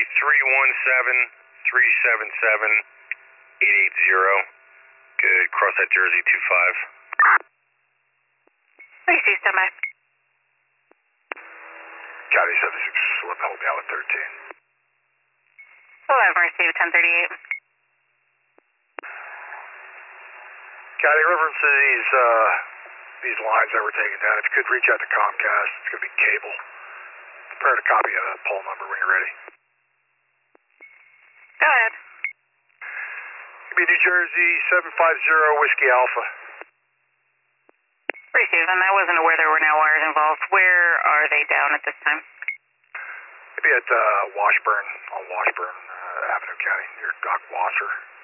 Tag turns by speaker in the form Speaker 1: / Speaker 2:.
Speaker 1: 317-377-880. Good, cross that Jersey 25.
Speaker 2: Receive, stand by.
Speaker 1: County 76, hold down with 13.
Speaker 2: 11, receive 1038.
Speaker 1: County, reference to these lines that were taken down, if you could reach out to Comcast, it's going to be cable. Prepare a copy of the poll number when you're ready.
Speaker 2: Go ahead.
Speaker 1: It'll be New Jersey 750 Whiskey Alpha.
Speaker 2: Receive, and I wasn't aware there were no wires involved. Where are they down at this time?
Speaker 1: Maybe at Washburn, on Washburn Avenue, County, near Doc Wasser.